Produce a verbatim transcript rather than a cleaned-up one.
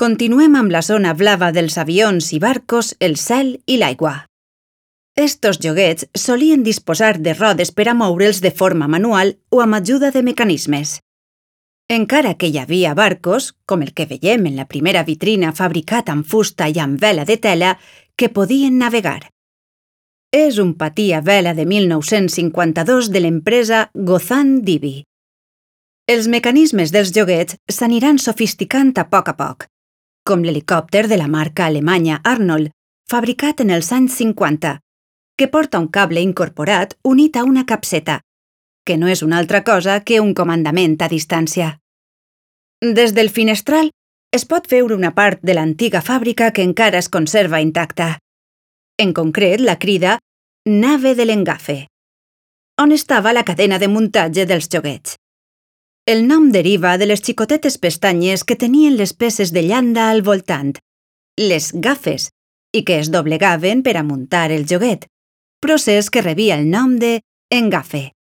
Continuem amb la zona blava dels avions i barcos, el cel i l'aigua. Estos joguets solien disposar de rodes per a moure'ls de forma manual o amb ajuda de mecanismes. Encara que hi havia barcos, com el que veiem en la primera vitrina fabricat amb fusta i amb vela de tela, que podien navegar. És un patí a vela de mil nou-cents cinquanta-dos de l'empresa Gozan Divi. Els mecanismes dels joguets s'aniran sofisticant a poc a poc, com l'helicòpter de la marca alemanya Arnold, fabricat en els anys cinquanta, que porta un cable incorporat unit a una capseta, que no és una altra cosa que un comandament a distància. Des del finestral es pot veure una part de l'antiga fàbrica que encara es conserva intacta. En concret, la crida Nave de l'Engafe, on estava la cadena de muntatge dels joguets. El nom deriva de les xicotetes pestanyes que tenien les peces de llanda al voltant, les gafes, i que es doblegaven per a muntar el joguet, procés que rebia el nom de engafe.